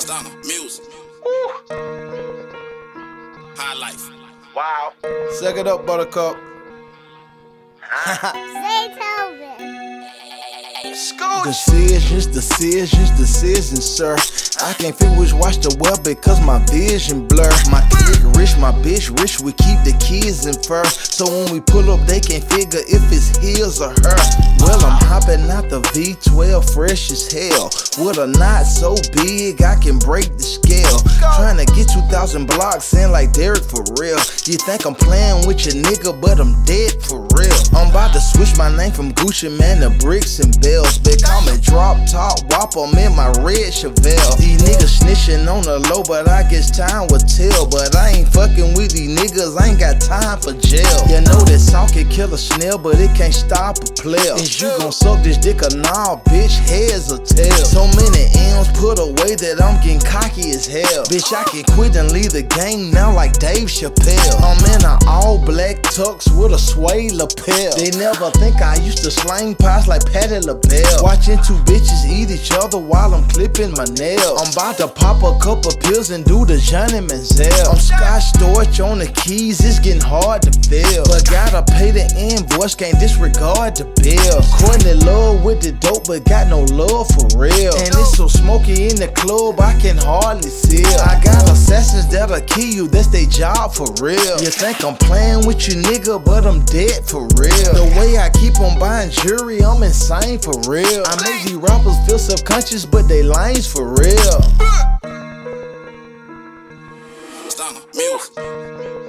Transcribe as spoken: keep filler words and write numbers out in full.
Stunner music. High life. Wow. Suck it up, Buttercup. Zaytoven. Decisions, decisions, decisions, sir. I can't figure which watch to wear because my vision blur. My kid rich, my bitch rich, we keep the kids in fur. So when we pull up, they can't figure if it's his or her. Well, I'm hopping out the V twelve, fresh as hell. With a knot so big, I can break the scale. Trying to get two thousand blocks in like Derek for real. You think I'm playing with your nigga, but I'm dead for real. I'm about to switch my name from Gucci Man to Bricks and Bells. Big call me drop top wop, I'm in my red Chevelle. These niggas snitching on the low, but I guess time will tell. But I ain't fucking with these niggas, I ain't got time for jail. You know that salt can kill a snail, but it can't stop a player. Is you gon' suck this dick or nah, bitch, heads or tails? So many M's put away that I'm getting cocky as hell. Bitch, I can quit and leave the game now like Dave Chappelle. I'm in an all black tux with a suede lapel. They never think I used to slang pies like Patti LaBelle. Watching two bitches eat each other while I'm clipping my nails. I'm about to pop a couple pills and do the Johnny Manziel. I'm Scott Storch on the keys, it's getting hard to feel. But gotta pay the invoice, can't disregard the bill. Courtney love with the dope, but got no love for real. And it's so smoky in the club, I can hardly see. I got assassins that'll kill you, that's their job for real. You think I'm playing with you, nigga, but I'm dead for real. The way I keep on buying jewelry, I'm insane for real. I make these rappers feel subconscious, but they lines for real. Stunner music.